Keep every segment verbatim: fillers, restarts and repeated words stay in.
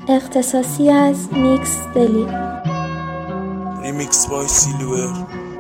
اختصاصی از میکس دلی. ریمیکس بای سیلور.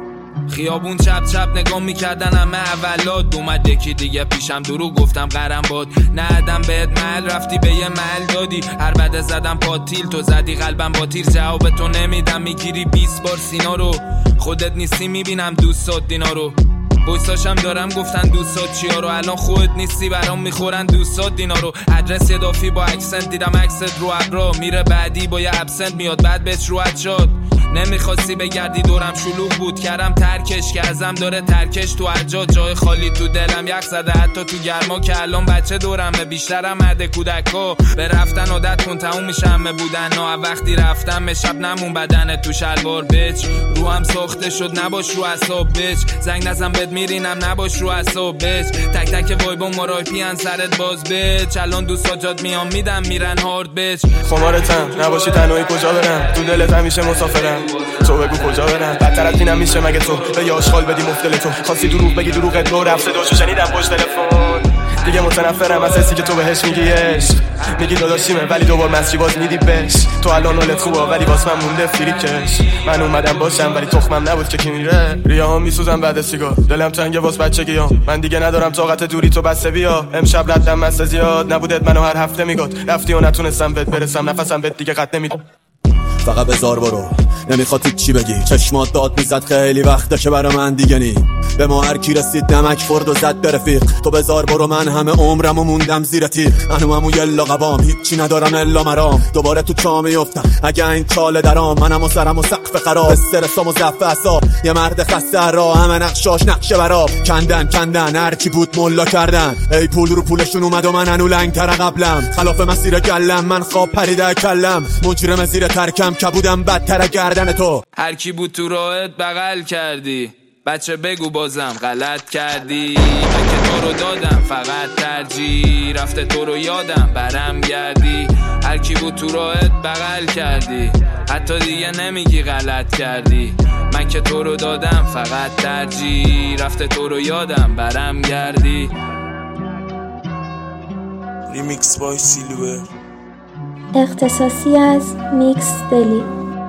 خیابون چپ چپ نگاه میکردن همه اولاد، اومد یکی دیگه پیشم درو گفتم قرم باد، ندم بهت محل رفتی به یه محل دادی، هر بده زدم پاتیل تو زدی قلبم با تیر، جواب تو نمیدم میگیری بیست بار سینا رو، خودت نیستی میبینم دوستات دینا رو، بویساشم دارم گفتن دوستات چیا رو، الان خودت نیستی برام میخورن دوستات دینا رو، ادرس اضافی با اکسنت دیدم عکست رو ابرا، میره بعدی با یه ابسنت میاد بعد بهش روحت شد، نمیخواستی بگردی دورم شلوغ بود کردم ترکش که ازم داره ترکش تو هر جا، جای خالی تو دلم یخ زده حتی تو گرما که الان بچه دورمه، بیشترم مرد کودکا به رفتن عادت کن تموم میشه همه بودن، نه وقتی رفتم شب نمون بدن تو شلوار بچ، رو هم ساخته شد نباش رو اعصاب بچ، زنگ نزن بد میرینم نباش رو اعصاب بچ، تک تک وایبا مارایپیان سرت باز بچ، الان دوستا جات میام میدم میرن هارد بچ، خمارتم نباشی تنهایی کجا برم، تو دلت همیشه مسافرم، تو بگو کجا برم، بدتر از اینم میشه مگه تو به یه آشغال بدی مفتل تو، خواستی دروغ بگی دروغت رو رفت صداشو شنیدم پشت تلفن، دیگه متنفرم از حسی که تو بهش میگی عشق، میگی داداشیمه ولی دوبار مسجی باز میدی بش، تو الان حالت خوبه ولی واس من مونده فریکش، من اومدم باشم ولی تخمم نبود که کی میره، ریاهام میسوزم بعد سیگار، دلم تنگه واس بچگیام، من دیگه ندارم طاقت دوری تو بس بیا، امشب ردم مست زیاد نبودت منو هر هفته میگاد، رفتی و نتونستم بهت برسم نفسم بهت دیگه قد نمیدم، فقط بذار برو نمیخواد چی بگی، چشمات داد میزد خیلی وقته که برا من دیگه نی، به ما هر کی رسید نمک خورد و زد به رفیق، تو بذار برو من همه عمرمو موندم زیر تیغ، انوامو یلا قبام هیچی ندارم الا مرام، دوباره تو چا میافتم اگه این چاله درام، منم و سرم و سقف خراب، استرسام و ضعف اعصاب، یه مرد خسته را همه نقشاش نقشه براب، کندن کندن هر کی بود ملا کردن، ای پول رو پولشون اومد و من انو لنگتر قبلم، خلاف مسیر گلم من خواب پریده کلم، مجرم زیر ترکم کبودم بدتر گردن تو، هر کی بود تو راهت بغل کردی، بچه بگو بازم غلط کردی، من که تو رو دادم فقط ترجیح، رفته تو رو یادم برم گردی، هر کی بود تو راهت بغل کردی، حتی دیگه نمیگی غلط کردی، من که تو رو دادم فقط ترجیح، رفته تو رو یادم برم گردی. ریمیکس بای سیلور. اختصاصی از میکس دلی.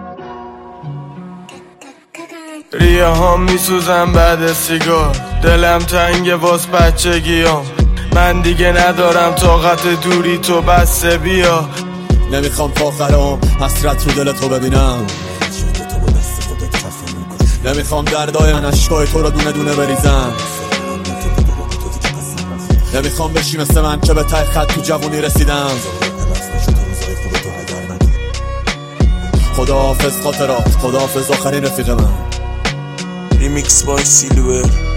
ریه ها میسوزم بعد سیگار، دلم تنگه واس بچگیام، من دیگه ندارم طاقت دوری تو بسه بیا، نمیخوام فاخرام حسرت رو دل تو ببینم، نمیخوام دردای من اشکای تو رو دونه دونه بریزم، نمیخوام بشی مثل من که به ته خط تو جوونی رسیدم، خداحافظ خاطرات، خداحافظ آخرین رفیق من. ریمیکس بای سیلور.